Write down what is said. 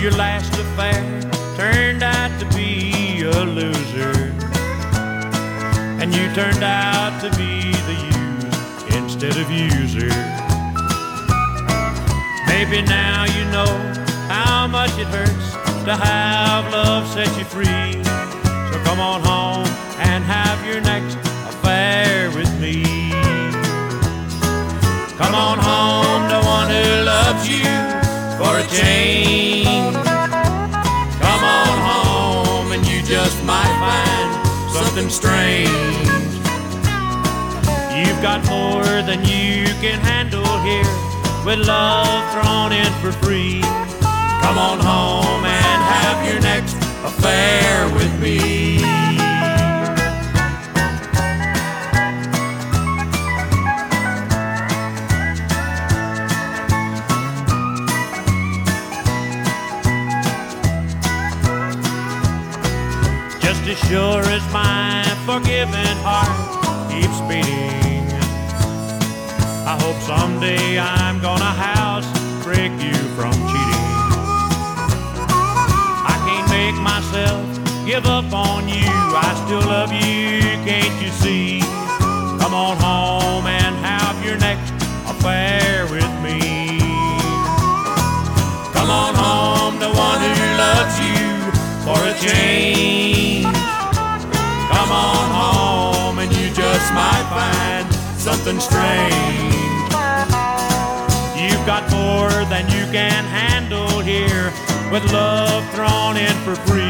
your last affair turned out to be a loser, and you turned out to be the use instead of user. Maybe now you know how much it hurts to have love set you free. So come on home and have your next affair with me. Come on home to one who loves you for a change. Come on home and you just might find something strange. You've got more than you can handle here, with love thrown in for free. Come on home and have your next affair with me. Just as sure as my forgiving heart keeps beating, I hope someday I'm gonna house break you from cheating. I can't make myself give up on you, I still love you, can't you see? Come on home and have your next affair with me. Come on home to one who loves you for a change. Come on home and you just might find something strange. You've got more than you can handle here, with love thrown in for free.